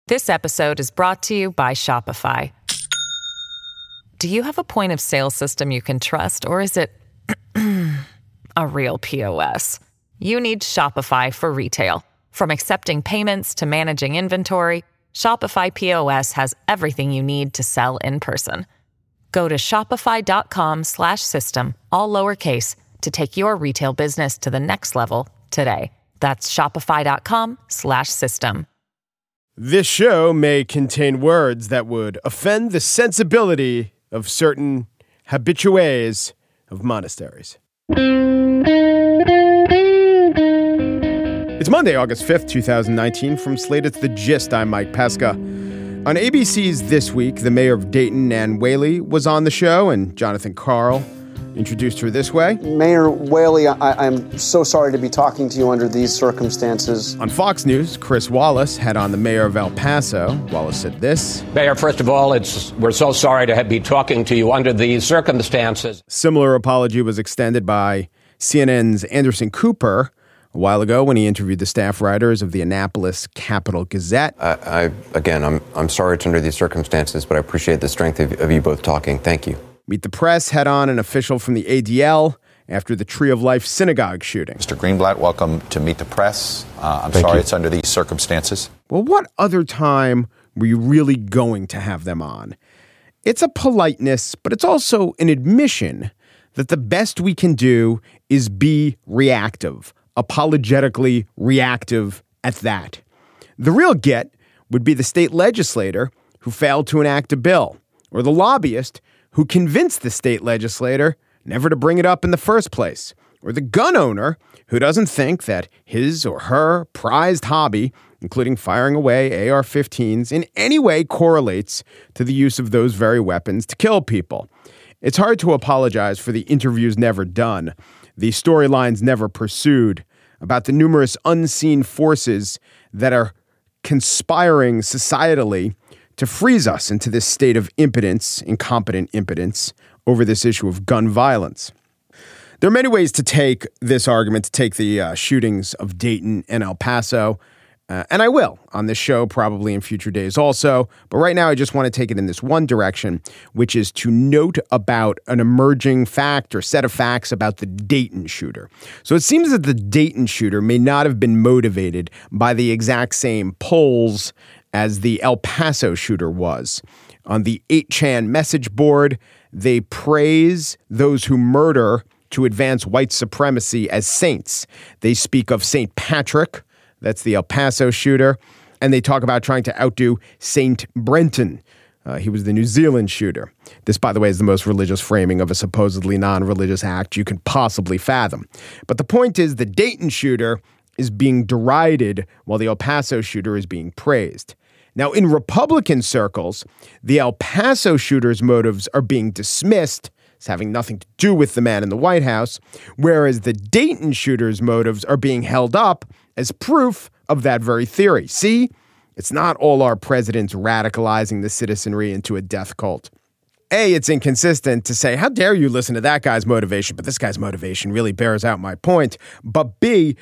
This episode is brought to you by Shopify. Do you have a point of sale system you can trust, or is it a real POS? You need Shopify for retail. From accepting payments to managing inventory, Shopify POS has everything you need to sell in person. Go to shopify.com/system, all lowercase, to take your retail business to the next level today. That's shopify.com/system. This show may contain words that would offend the sensibility of certain habitués of monasteries. It's Monday, August 5th, 2019. From Slate, it's The Gist. I'm Mike Pesca. On ABC's This Week, the mayor of Dayton, Nan Whaley, was on the show, and Jonathan Karl introduced her this way. Mayor Whaley, I'm so sorry to be talking to you under these circumstances. On Fox News, Chris Wallace had on the mayor of El Paso. Wallace said this. Mayor, first of all, we're so sorry to be talking to you under these circumstances. Similar apology was extended by CNN's Anderson Cooper a while ago when he interviewed the staff writers of the Annapolis Capital Gazette. I'm sorry it's under these circumstances, but I appreciate the strength of you both talking. Thank you. Meet the Press had on an official from the ADL after the Tree of Life synagogue shooting. Mr. Greenblatt, welcome to Meet the Press. I'm sorry it's under these circumstances. Well, what other time were you really going to have them on? It's a politeness, but it's also an admission that the best we can do is be reactive, apologetically reactive at that. The real get would be the state legislator who failed to enact a bill, or the lobbyist who convinced the state legislator never to bring it up in the first place, or the gun owner who doesn't think that his or her prized hobby, including firing away AR-15s, in any way correlates to the use of those very weapons to kill people. It's hard to apologize for the interviews never done, the storylines never pursued, about the numerous unseen forces that are conspiring societally to freeze us into this state of impotence, incompetent impotence, over this issue of gun violence. There are many ways to take this argument, to take the shootings of Dayton and El Paso, and I will on this show, probably in future days also. But right now, I just want to take it in this one direction, which is to note about an emerging fact or set of facts about the Dayton shooter. So it seems that the Dayton shooter may not have been motivated by the exact same polls as the El Paso shooter was. On the 8chan message board, they praise those who murder to advance white supremacy as saints. They speak of St. Patrick, that's the El Paso shooter, and they talk about trying to outdo St. Brenton. He was the New Zealand shooter. This, by the way, is the most religious framing of a supposedly non-religious act you can possibly fathom. But the point is the Dayton shooter is being derided while the El Paso shooter is being praised. Now, in Republican circles, the El Paso shooter's motives are being dismissed as having nothing to do with the man in the White House, whereas the Dayton shooter's motives are being held up as proof of that very theory. See, it's not all our presidents radicalizing the citizenry into a death cult. A, it's inconsistent to say, how dare you listen to that guy's motivation, but this guy's motivation really bears out my point. But B,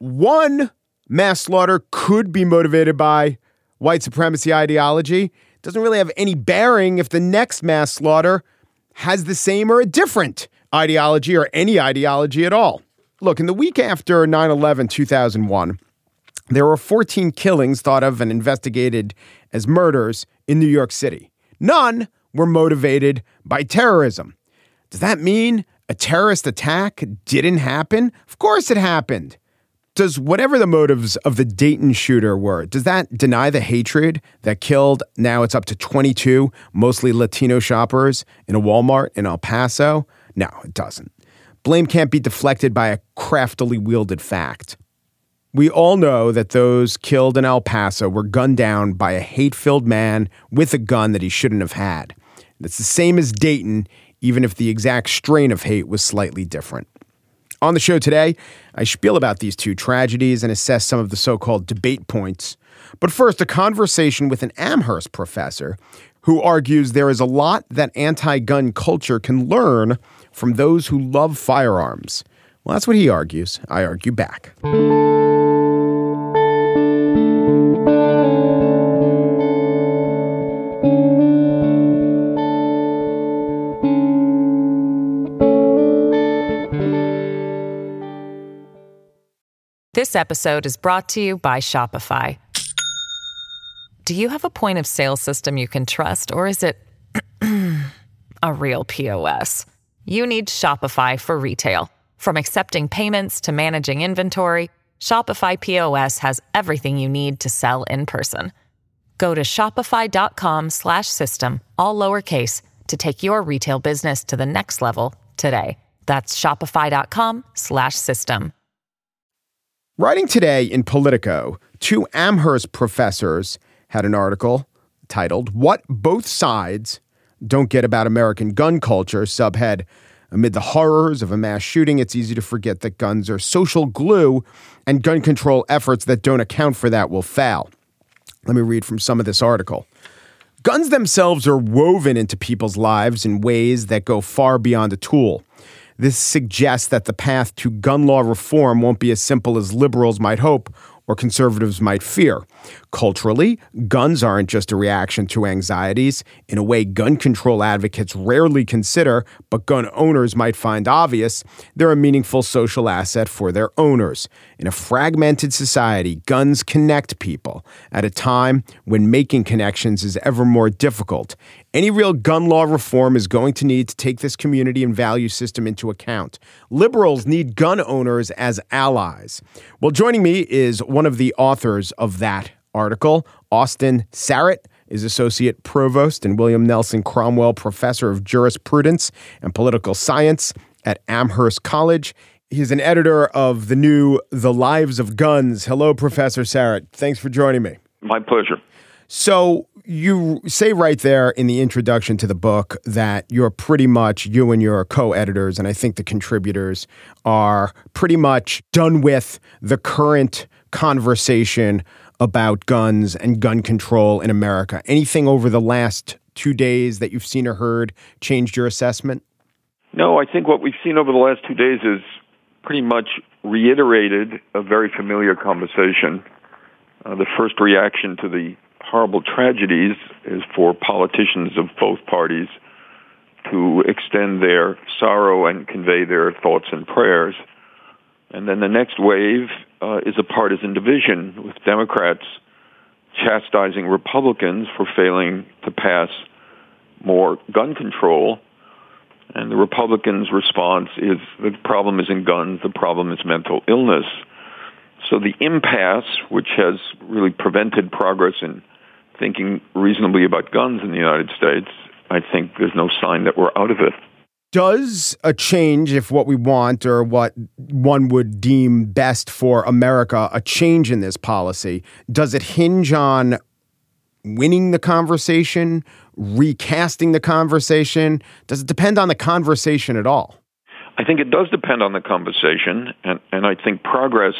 one mass slaughter could be motivated by white supremacy ideology. Doesn't really have any bearing if the next mass slaughter has the same or a different ideology or any ideology at all. Look, in the week after 9/11, 2001, there were 14 killings thought of and investigated as murders in New York City. None were motivated by terrorism. Does that mean a terrorist attack didn't happen? Of course it happened. Does whatever the motives of the Dayton shooter were, does that deny the hatred that killed, now it's up to 22, mostly Latino shoppers in a Walmart in El Paso? No, it doesn't. Blame can't be deflected by a craftily wielded fact. We all know that those killed in El Paso were gunned down by a hate-filled man with a gun that he shouldn't have had. It's the same as Dayton, even if the exact strain of hate was slightly different. On the show today, I spiel about these two tragedies and assess some of the so-called debate points. But first, a conversation with an Amherst professor who argues there is a lot that anti-gun culture can learn from those who love firearms. Well, that's what he argues. I argue back. This episode is brought to you by Shopify. Do you have a point of sale system you can trust, or is it a real POS? You need Shopify for retail. From accepting payments to managing inventory, Shopify POS has everything you need to sell in person. Go to shopify.com/system, all lowercase, to take your retail business to the next level today. That's shopify.com/system. Writing today in Politico, two Amherst professors had an article titled "What Both Sides Don't Get About American Gun Culture." Subhead: Amid the horrors of a mass shooting, it's easy to forget that guns are social glue, and gun control efforts that don't account for that will fail. Let me read from some of this article. Guns themselves are woven into people's lives in ways that go far beyond a tool. This suggests that the path to gun law reform won't be as simple as liberals might hope or conservatives might fear. Culturally, guns aren't just a reaction to anxieties in a way gun control advocates rarely consider, but gun owners might find obvious. They're a meaningful social asset for their owners. In a fragmented society, guns connect people at a time when making connections is ever more difficult. Any real gun law reform is going to need to take this community and value system into account. Liberals need gun owners as allies. Well, joining me is one of the authors of that article. Austin Sarrett is Associate Provost and William Nelson Cromwell Professor of Jurisprudence and Political Science at Amherst College. He's an editor of the new The Lives of Guns. Hello, Professor Sarrett. Thanks for joining me. My pleasure. So you say right there in the introduction to the book that you're pretty much, you and your co-editors, and I think the contributors, are pretty much done with the current conversation about guns and gun control in America. Anything over the last 2 days that you've seen or heard changed your assessment? No, I think what we've seen over the last 2 days is pretty much reiterated a very familiar conversation. The first reaction to the horrible tragedies is for politicians of both parties to extend their sorrow and convey their thoughts and prayers. And then the next wave is a partisan division, with Democrats chastising Republicans for failing to pass more gun control. And the Republicans' response is the problem isn't guns, the problem is mental illness. So the impasse, which has really prevented progress in thinking reasonably about guns in the United States, I think there's no sign that we're out of it. Does a change, if what we want or what one would deem best for America, a change in this policy, does it hinge on winning the conversation, recasting the conversation? Does it depend on the conversation at all? I think it does depend on the conversation, and I think progress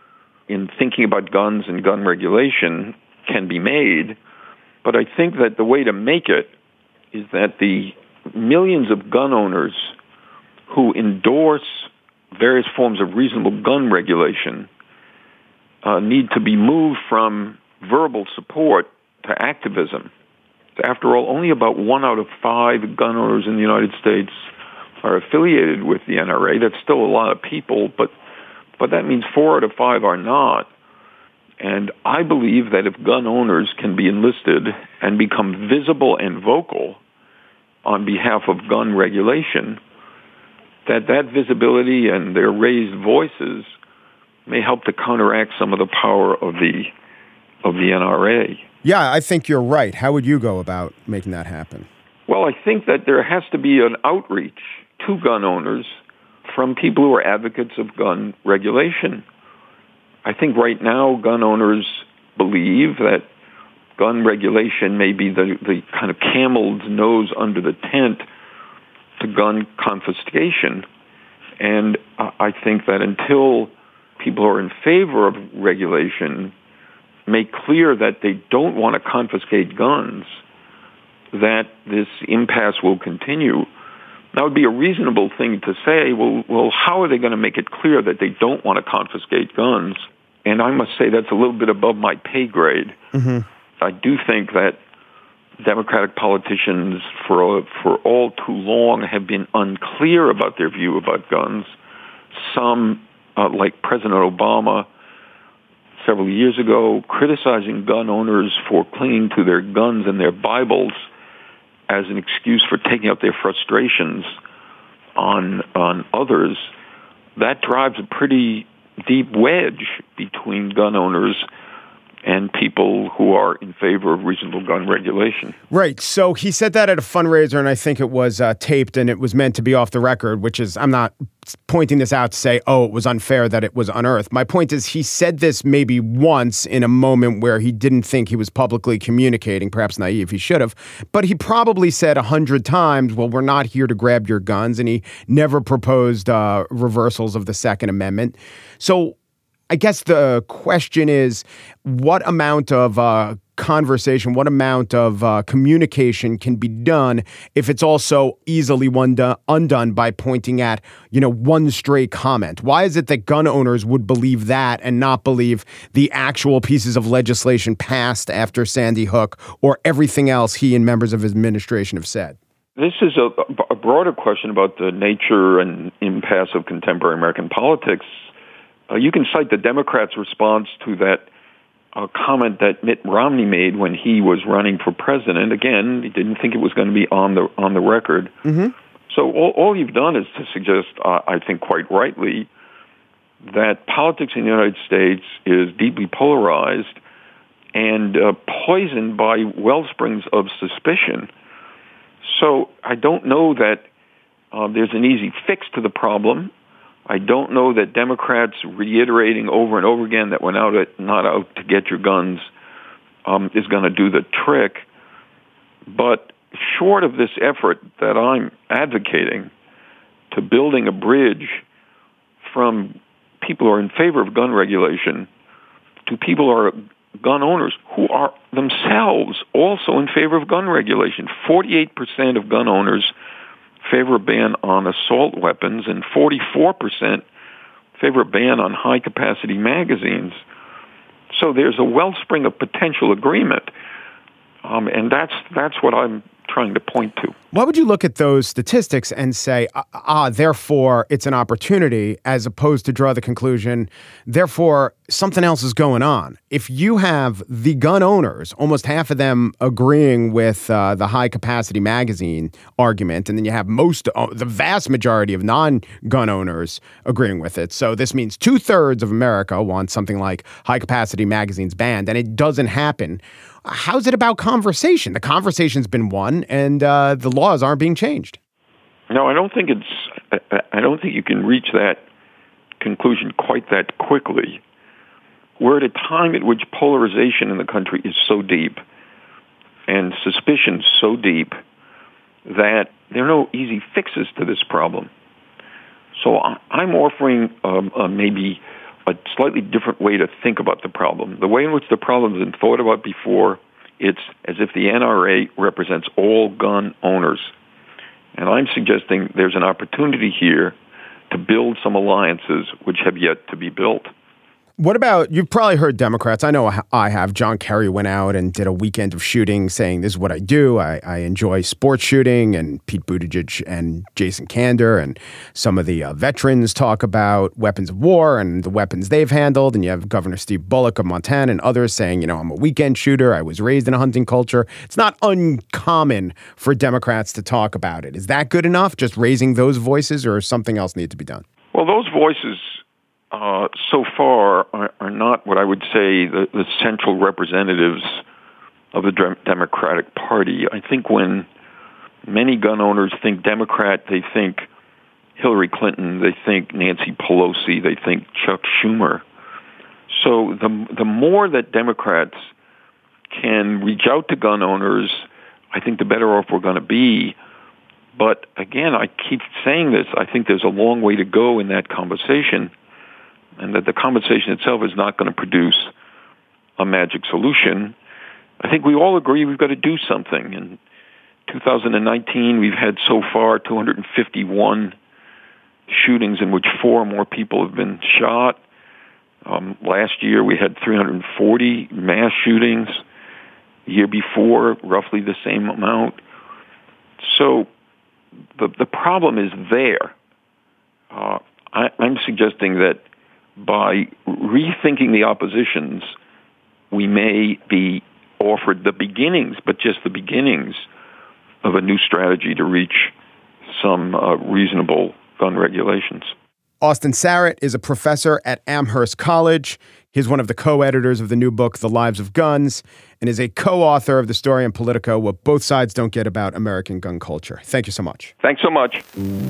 in thinking about guns and gun regulation can be made, but I think that the way to make it is that the millions of gun owners who endorse various forms of reasonable gun regulation need to be moved from verbal support to activism. After all, only about 1 out of 5 gun owners in the United States are affiliated with the NRA. That's still a lot of people, but that means 4 out of 5 are not. And I believe that if gun owners can be enlisted and become visible and vocal on behalf of gun regulation, that visibility and their raised voices may help to counteract some of the power of the NRA. Yeah, I think you're right. How would you go about making that happen? Well, I think that there has to be an outreach to gun owners from people who are advocates of gun regulation. I think right now gun owners believe that gun regulation may be the kind of camel's nose under the tent to gun confiscation. And I think that until people who are in favor of regulation make clear that they don't want to confiscate guns, that this impasse will continue. That would be a reasonable thing to say, well, how are they going to make it clear that they don't want to confiscate guns? And I must say that's a little bit above my pay grade. Mm-hmm. I do think that Democratic politicians for all too long have been unclear about their view about guns. Some, like President Obama, several years ago, criticizing gun owners for clinging to their guns and their Bibles as an excuse for taking out their frustrations on others, that drives a pretty deep wedge between gun owners and people who are in favor of reasonable gun regulation. Right. So he said that at a fundraiser, and I think it was taped, and it was meant to be off the record, which is, I'm not pointing this out to say, oh, it was unfair that it was unearthed. My point is he said this maybe once in a moment where he didn't think he was publicly communicating, perhaps naive, he should have, but he probably said 100 times, well, we're not here to grab your guns, and he never proposed reversals of the Second Amendment. So I guess the question is, what amount of conversation, what amount of communication can be done if it's also easily undone by pointing at, one stray comment? Why is it that gun owners would believe that and not believe the actual pieces of legislation passed after Sandy Hook or everything else he and members of his administration have said? This is a broader question about the nature and impasse of contemporary American politics. You can cite the Democrats' response to that comment that Mitt Romney made when he was running for president. Again, he didn't think it was going to be on the record. Mm-hmm. So all you've done is to suggest, I think quite rightly, that politics in the United States is deeply polarized and poisoned by wellsprings of suspicion. So I don't know that there's an easy fix to the problem. I don't know that Democrats reiterating over and over again that we're not out to get your guns is going to do the trick. But short of this effort that I'm advocating to building a bridge from people who are in favor of gun regulation to people who are gun owners who are themselves also in favor of gun regulation. 48% of gun owners favor a ban on assault weapons, and 44% favor a ban on high-capacity magazines. So there's a wellspring of potential agreement, and that's what I'm trying to point to. Why would you look at those statistics and say, therefore it's an opportunity, as opposed to draw the conclusion, therefore something else is going on? If you have the gun owners, almost half of them agreeing with the high capacity magazine argument, and then you have the vast majority of non-gun owners agreeing with it. So this means 2/3 of America wants something like high capacity magazines banned, and it doesn't happen. How's it about conversation? The conversation's been won, and the laws aren't being changed. No, I don't think you can reach that conclusion quite that quickly. We're at a time at which polarization in the country is so deep and suspicion so deep that there are no easy fixes to this problem. So I'm offering maybe a slightly different way to think about the problem. The way in which the problem has been thought about before, it's as if the NRA represents all gun owners. And I'm suggesting there's an opportunity here to build some alliances which have yet to be built. What about, you've probably heard Democrats, I know I have, John Kerry went out and did a weekend of shooting saying, this is what I do. I enjoy sports shooting, and Pete Buttigieg and Jason Kander and some of the veterans talk about weapons of war and the weapons they've handled. And you have Governor Steve Bullock of Montana and others saying, I'm a weekend shooter. I was raised in a hunting culture. It's not uncommon for Democrats to talk about it. Is that good enough, just raising those voices, or something else need to be done? Well, those voices so far are not what I would say the central representatives of the Democratic Party. I think when many gun owners think Democrat, they think Hillary Clinton, they think Nancy Pelosi, they think Chuck Schumer. So the more that Democrats can reach out to gun owners, I think the better off we're going to be. But again, I keep saying this, I think there's a long way to go in that conversation, and that the conversation itself is not going to produce a magic solution. I think we all agree we've got to do something. In 2019, we've had so far 251 shootings in which 4 or more people have been shot. Last year, we had 340 mass shootings. The year before, roughly the same amount. So the problem is there. I'm suggesting that by rethinking the oppositions, we may be offered the beginnings, but just the beginnings, of a new strategy to reach some reasonable gun regulations. Austin Sarrett is a professor at Amherst College. He's one of the co-editors of the new book, The Lives of Guns, and is a co-author of the story in Politico, What Both Sides Don't Get About American Gun Culture. Thank you so much. Thanks so much.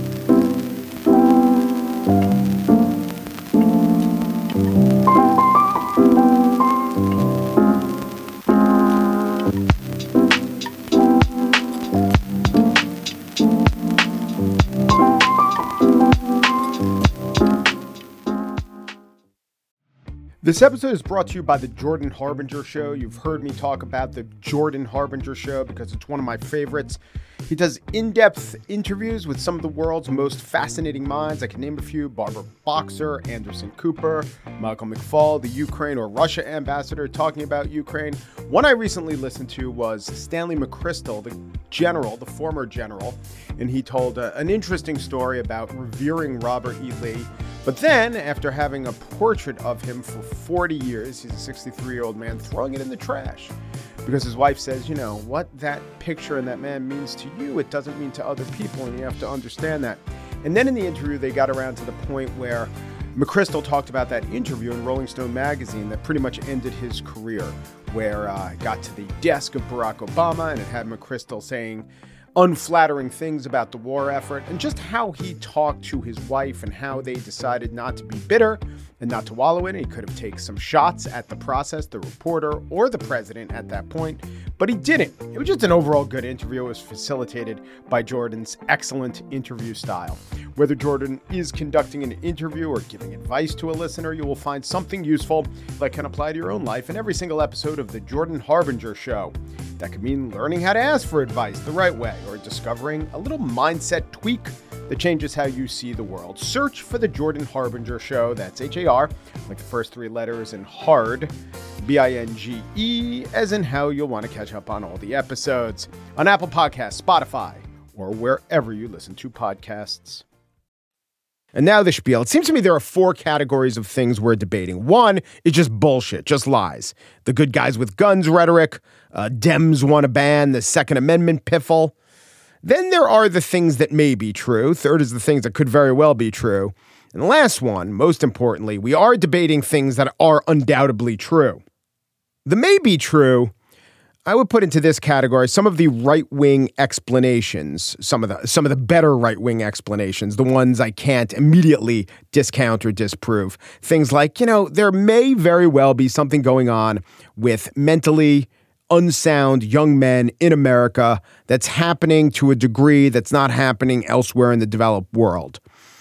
This episode is brought to you by the Jordan Harbinger Show. You've heard me talk about the Jordan Harbinger Show because it's one of my favorites. He does in-depth interviews with some of the world's most fascinating minds. I can name a few: Barbara Boxer, Anderson Cooper, Michael McFaul, the Ukraine or Russia ambassador talking about Ukraine. One I recently listened to was Stanley McChrystal, the general, the former general, and he told an interesting story about revering Robert E. Lee. But then, after having a portrait of him for 40 years, he's a 63-year-old man, throwing it in the trash. Because his wife says, you know, what that picture and that man means to you, it doesn't mean to other people, and you have to understand that. And then in the interview, they got around to the point where McChrystal talked about that interview in Rolling Stone magazine that pretty much ended his career, where it got to the desk of Barack Obama, and it had McChrystal saying unflattering things about the war effort, and just how he talked to his wife and how they decided not to be bitter and not to wallow in it. He could have taken some shots at the process, the reporter, or the president at that point, but he didn't. It was just an overall good interview. It was facilitated by Jordan's excellent interview style. Whether Jordan is conducting an interview or giving advice to a listener, you will find something useful that can apply to your own life in every single episode of The Jordan Harbinger Show. That could mean learning how to ask for advice the right way, or discovering a little mindset tweak that changes how you see the world. Search for The Jordan Harbinger Show. That's H-A-R, like the first three letters, and hard, B-I-N-G-E, as in how you'll want to catch up on all the episodes on Apple Podcasts, Spotify, or wherever you listen to podcasts. And now the spiel. It seems to me there are four categories of things we're debating. One is just bullshit, just lies. The good guys with guns rhetoric, Dems want to ban the Second Amendment piffle. Then there are the things that may be true. Third is the things that could very well be true. And the last one, most importantly, we are debating things that are undoubtedly true. The may be true, I would put into this category some of the right-wing explanations, some of the better right-wing explanations, the ones I can't immediately discount or disprove. Things like, there may very well be something going on with mentally unsound young men in America that's happening to a degree that's not happening elsewhere in the developed world.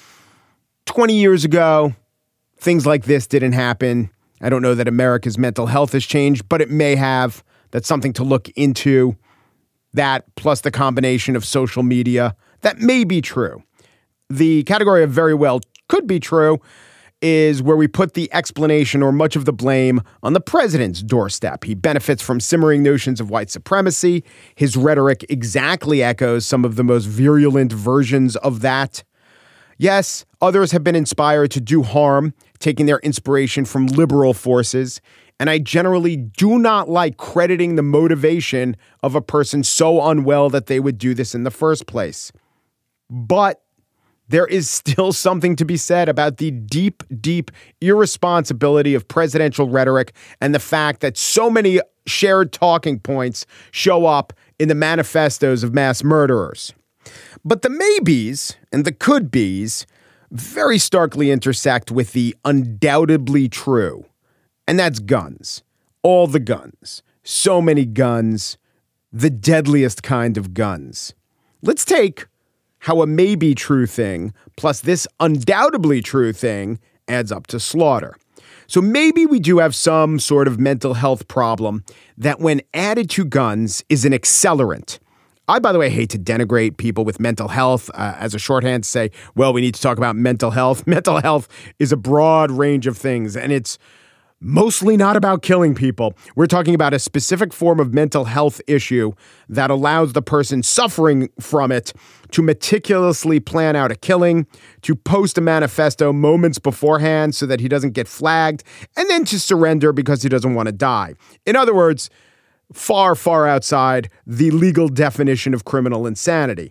20 years ago, things like this didn't happen. I don't know that America's mental health has changed, but it may have. That's something to look into. That plus the combination of social media, that may be true. The category of very well could be true is where we put the explanation or much of the blame on the president's doorstep. He benefits from simmering notions of white supremacy. His rhetoric exactly echoes some of the most virulent versions of that. Yes, others have been inspired to do harm, taking their inspiration from liberal forces. And I generally do not like crediting the motivation of a person so unwell that they would do this in the first place. But there is still something to be said about the deep, deep irresponsibility of presidential rhetoric and the fact that so many shared talking points show up in the manifestos of mass murderers. But the maybes and the could-bes very starkly intersect with the undoubtedly true. And that's guns. All the guns. So many guns. The deadliest kind of guns. Let's take how a maybe true thing plus this undoubtedly true thing adds up to slaughter. So maybe we do have some sort of mental health problem that when added to guns is an accelerant. I, by the way, hate to denigrate people with mental health as a shorthand to say, well, we need to talk about mental health. Mental health is a broad range of things, and it's mostly not about killing people. We're talking about a specific form of mental health issue that allows the person suffering from it to meticulously plan out a killing, to post a manifesto moments beforehand so that he doesn't get flagged, and then to surrender because he doesn't want to die. In other words, far, far outside the legal definition of criminal insanity.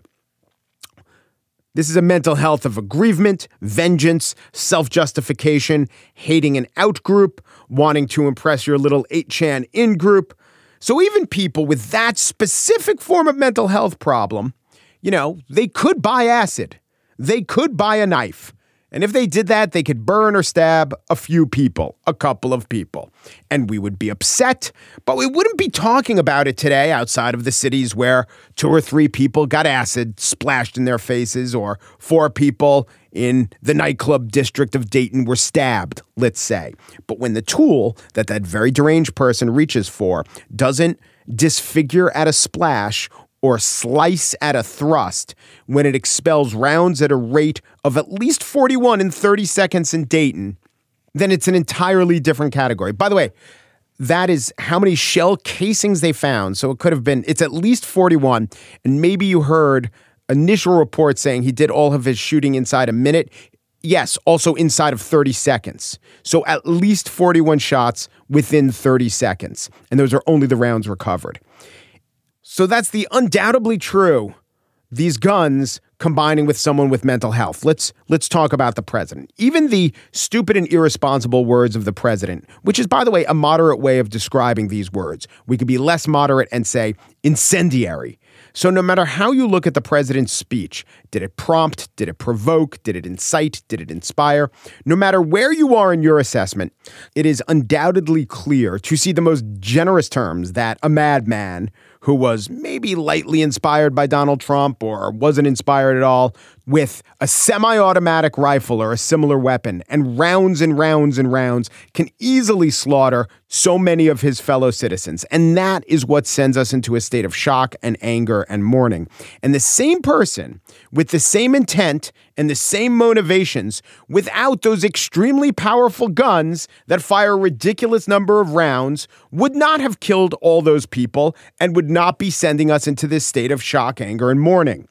This is a mental health of aggrievement, vengeance, self-justification, hating an out-group, wanting to impress your little 8chan in-group. So even people with that specific form of mental health problem, they could buy acid. They could buy a knife. And if they did that, they could burn or stab a few people, a couple of people. And we would be upset, but we wouldn't be talking about it today outside of the cities where 2 or 3 people got acid splashed in their faces, or 4 people in the nightclub district of Dayton were stabbed, let's say. But when the tool that very deranged person reaches for doesn't disfigure at a splash or slice at a thrust, when it expels rounds at a rate of at least 41 in 30 seconds in Dayton, then it's an entirely different category. By the way, that is how many shell casings they found. So it's at least 41. And maybe you heard initial reports saying he did all of his shooting inside a minute. Yes, also inside of 30 seconds. So at least 41 shots within 30 seconds. And those are only the rounds recovered. So that's the undoubtedly true. These guns combining with someone with mental health. Let's talk about the president. Even the stupid and irresponsible words of the president, which is, by the way, a moderate way of describing these words. We could be less moderate and say incendiary. So no matter how you look at the president's speech, did it prompt, did it provoke, did it incite, did it inspire? No matter where you are in your assessment, it is undoubtedly clear to see the most generous terms that a madman who was maybe lightly inspired by Donald Trump or wasn't inspired at all, with a semi-automatic rifle or a similar weapon and rounds and rounds and rounds, can easily slaughter so many of his fellow citizens. And that is what sends us into a state of shock and anger and mourning. And the same person with the same intent and the same motivations, without those extremely powerful guns that fire a ridiculous number of rounds, would not have killed all those people and would not be sending us into this state of shock, anger, and mourning.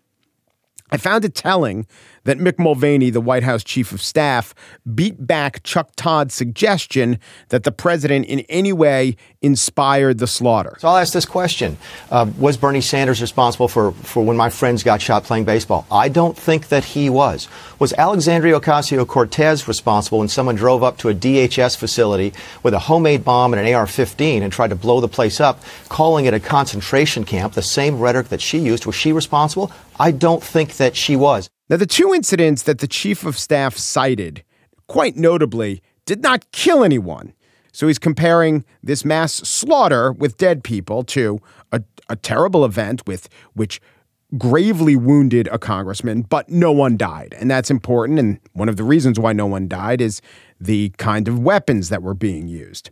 I found it telling that Mick Mulvaney, the White House chief of staff, beat back Chuck Todd's suggestion that the president in any way inspired the slaughter. So I'll ask this question. Was Bernie Sanders responsible for when my friends got shot playing baseball? I don't think that he was. Was Alexandria Ocasio-Cortez responsible when someone drove up to a DHS facility with a homemade bomb and an AR-15 and tried to blow the place up, calling it a concentration camp, the same rhetoric that she used? Was she responsible? I don't think that she was. Now, the 2 incidents that the chief of staff cited, quite notably, did not kill anyone. So he's comparing this mass slaughter with dead people to a terrible event which gravely wounded a congressman, but no one died. And that's important. And one of the reasons why no one died is the kind of weapons that were being used.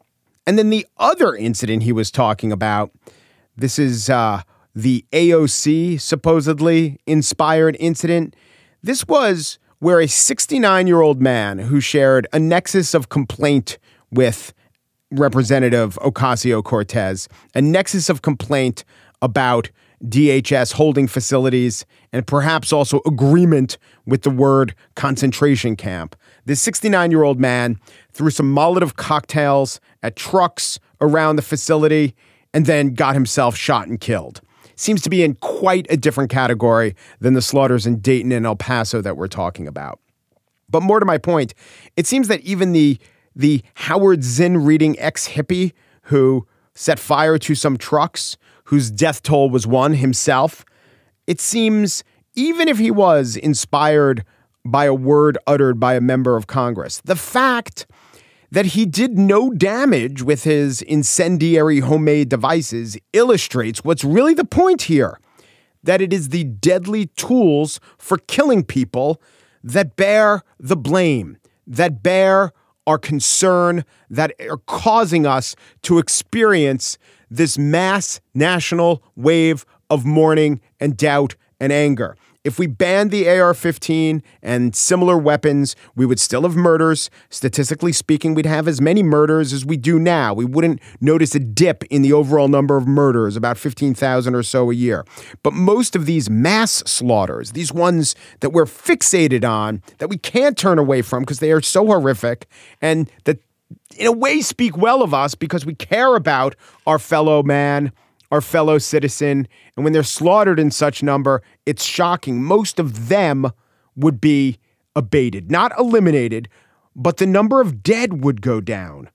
And then the other incident he was talking about, this is the AOC supposedly inspired incident. This was where a 69-year-old man who shared a nexus of complaint with Representative Ocasio-Cortez, a nexus of complaint about DHS holding facilities, and perhaps also agreement with the word concentration camp. This 69-year-old man threw some Molotov cocktails at trucks around the facility and then got himself shot and killed. Seems to be in quite a different category than the slaughters in Dayton and El Paso that we're talking about. But more to my point, it seems that even the Howard Zinn reading ex-hippie who set fire to some trucks, whose death toll was 1 himself, it seems even if he was inspired by a word uttered by a member of Congress, the fact that he did no damage with his incendiary homemade devices illustrates what's really the point here, that it is the deadly tools for killing people that bear the blame, that bear our concern, that are causing us to experience this mass national wave of mourning and doubt and anger. If we banned the AR-15 and similar weapons, we would still have murders. Statistically speaking, we'd have as many murders as we do now. We wouldn't notice a dip in the overall number of murders, about 15,000 or so a year. But most of these mass slaughters, these ones that we're fixated on, that we can't turn away from because they are so horrific and that in a way speak well of us because we care about our fellow man, our fellow citizen. And when they're slaughtered in such number, it's shocking. Most of them would be abated, not eliminated, but the number of dead would go down.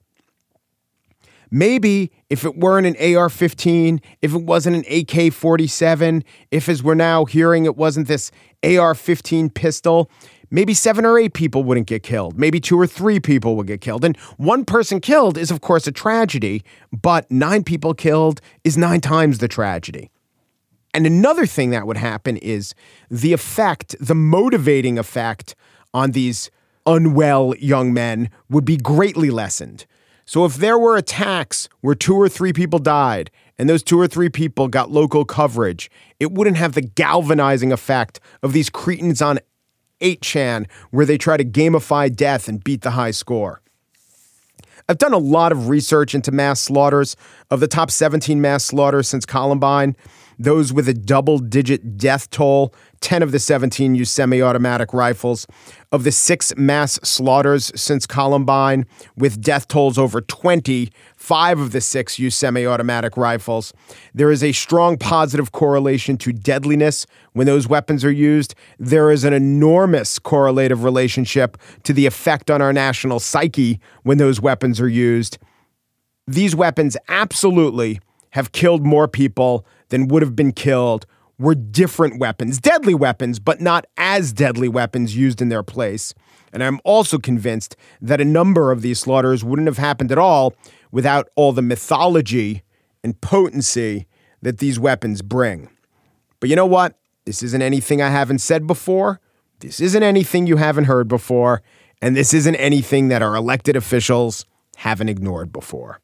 Maybe if it weren't an AR-15, if it wasn't an AK-47, if as we're now hearing it wasn't this AR-15 pistol, maybe 7 or 8 people wouldn't get killed. Maybe 2 or 3 people would get killed. And 1 person killed is, of course, a tragedy, but 9 people killed is 9 times the tragedy. And another thing that would happen is the effect, the motivating effect on these unwell young men would be greatly lessened. So if there were attacks where 2 or 3 people died and those 2 or 3 people got local coverage, it wouldn't have the galvanizing effect of these cretins on 8chan where they try to gamify death and beat the high score. I've done a lot of research into mass slaughters. Of the top 17 mass slaughters since Columbine, those with a double-digit death toll, 10 of the 17 use semi-automatic rifles. Of the 6 mass slaughters since Columbine, with death tolls over 20, 5 of the 6 use semi-automatic rifles. There is a strong positive correlation to deadliness when those weapons are used. There is an enormous correlative relationship to the effect on our national psyche when those weapons are used. These weapons absolutely have killed more people than would have been killed were different weapons, deadly weapons, but not as deadly weapons used in their place. And I'm also convinced that a number of these slaughters wouldn't have happened at all without all the mythology and potency that these weapons bring. But you know what? This isn't anything I haven't said before. This isn't anything you haven't heard before. And this isn't anything that our elected officials haven't ignored before.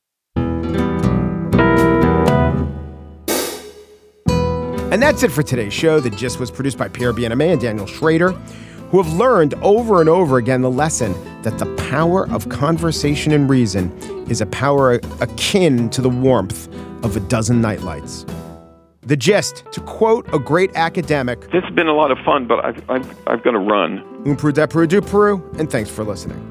And that's it for today's show. The Gist was produced by Pierre Bienaimé and Daniel Schrader, who have learned over and over again the lesson that the power of conversation and reason is a power akin to the warmth of a dozen nightlights. The Gist, to quote a great academic, this has been a lot of fun, but I've got to run. Un Peru de Peru du Peru, and thanks for listening.